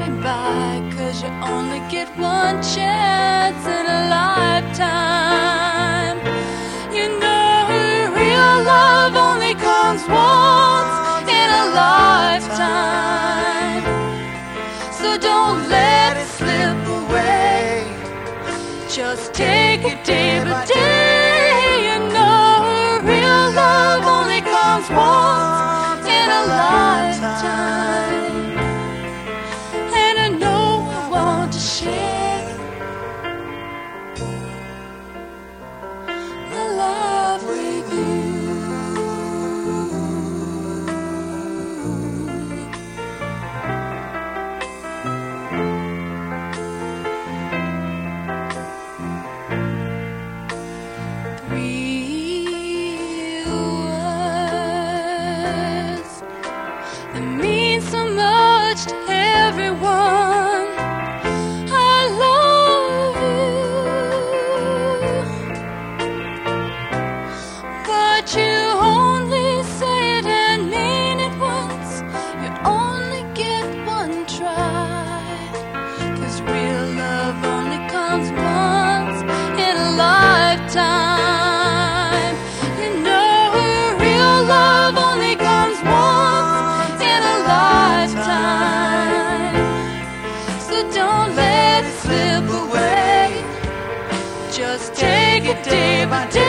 by, 'cause you only get one chance in a lifetime. You know real love only comes once in a lifetime. So don't let it slip away, just take it day by day. You know real love only comes once in a lifetime. And I know I want to share my love with you. Real words that mean so much to everyone. I love you, but you only say it and mean it once. You only get one try, 'cause real love only comes once in a lifetime. You know real love only comes once in a lifetime. So don't let it slip away, just take it day by day.